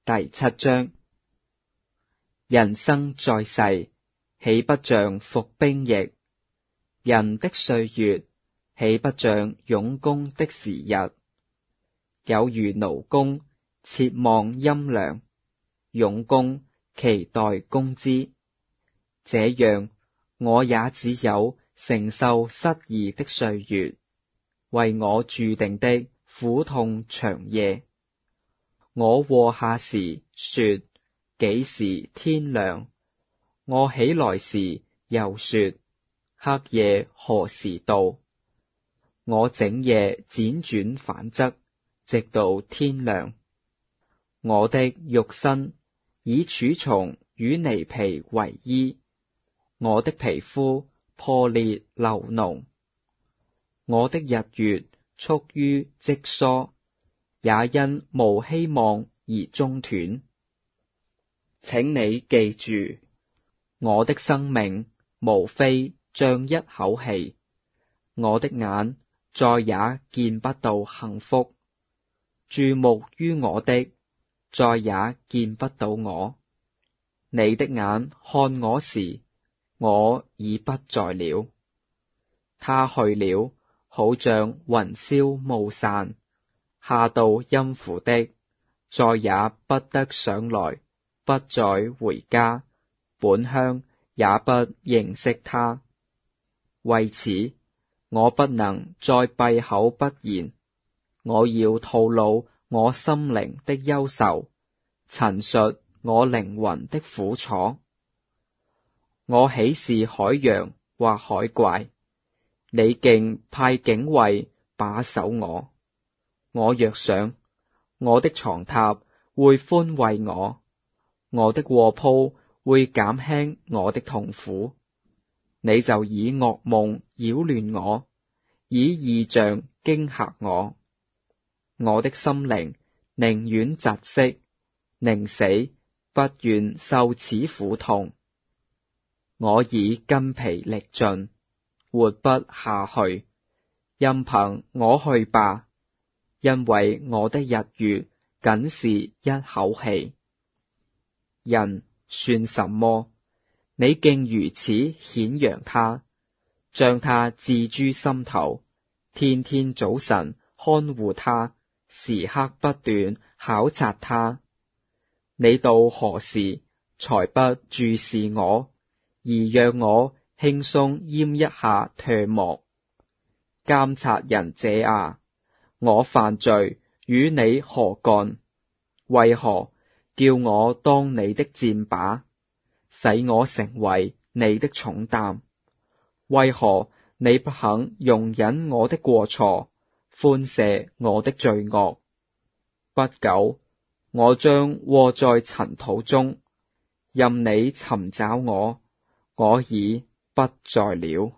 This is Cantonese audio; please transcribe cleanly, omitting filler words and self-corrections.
第7章。人生在世，豈不像服兵役？人的歲月，豈不像用工的時日？有如勞工切望陰涼，用工期待工資。這樣，我也只有承受失意的歲月，為我注定的苦痛長夜。我臥下時說，幾時天亮？我起來時又說，黑夜何時到？我整夜輾轉反側，直到天亮。我的肉身以蛀蟲與泥皮為衣，我的皮膚破裂流膿。我的日月速於積疏，也因無希望而中斷。請你記住，我的生命無非像一口氣，我的眼再也見不到幸福，注目於我的再也見不到我。你的眼看我時，我已不在了。他去了，好像雲霄霧散，下到陰府的，再也不得上來，不再回家，本鄉也不認識他。為此，我不能再閉口不言，我要吐露我心靈的憂愁，陳述我靈魂的苦楚。我豈是海洋或海怪？你竟派警衛把守我。我若想，我的床榻會寬慰我，我的臥鋪會減輕我的痛苦。你就以噩夢擾亂我，以異象驚嚇我。我的心靈寧願窒息，寧死不願受此苦痛。我已筋疲力盡，活不下去，任憑我去吧，因為我的日月僅是一口氣。人算什麼？你竟如此顯揚他，將他置諸心頭，天天早晨看護他，時刻不斷考察他。你到何時才不注視我，而讓我輕鬆奄一下唾沫？監察人者啊，我犯罪與你何干？為何叫我當你的箭靶，使我成為你的重擔？為何你不肯容忍我的過錯，寬赦我的罪惡？不久，我將臥在塵土中，任你尋找我，我已不在了。